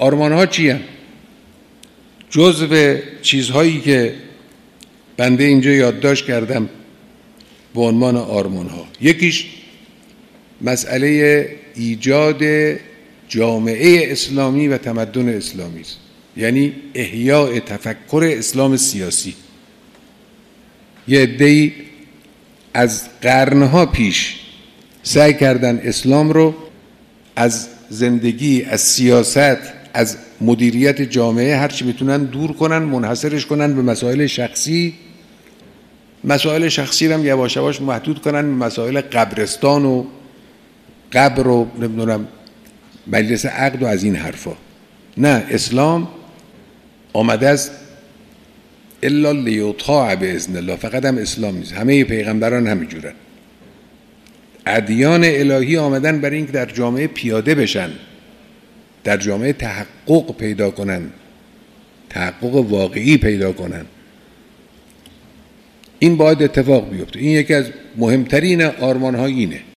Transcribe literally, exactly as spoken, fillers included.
آرمان ها چی هم؟ جزو چیزهایی که بنده اینجا یادداشت کردم به عنوان آرمان ها، یکیش مسئله ایجاد جامعه اسلامی و تمدن اسلامی است، یعنی احیاء تفکر اسلام سیاسی. یه عده‌ای از قرنها پیش سعی کردن اسلام رو از زندگی، از سیاست، از مدیریت جامعه هرچی بتونن دور کنن، منحصرش کنن به مسائل شخصی. مسائل شخصی رو هم یواش یواش محدود کنن به مسائل قبرستان و قبر و نمیدونم مجلس عقد و از این حرفا. نه، اسلام آمده است الا لیطاع باذن الله، فقط هم اسلام نیست، همه پیغمبران همینجورن. ادیان الهی آمدن برای اینکه در جامعه پیاده بشن، در جامعه تحقق پیدا کنن، تحقق واقعی پیدا کنن. این باید اتفاق بیفته. این یکی از مهمترین آرمان‌ها اینه.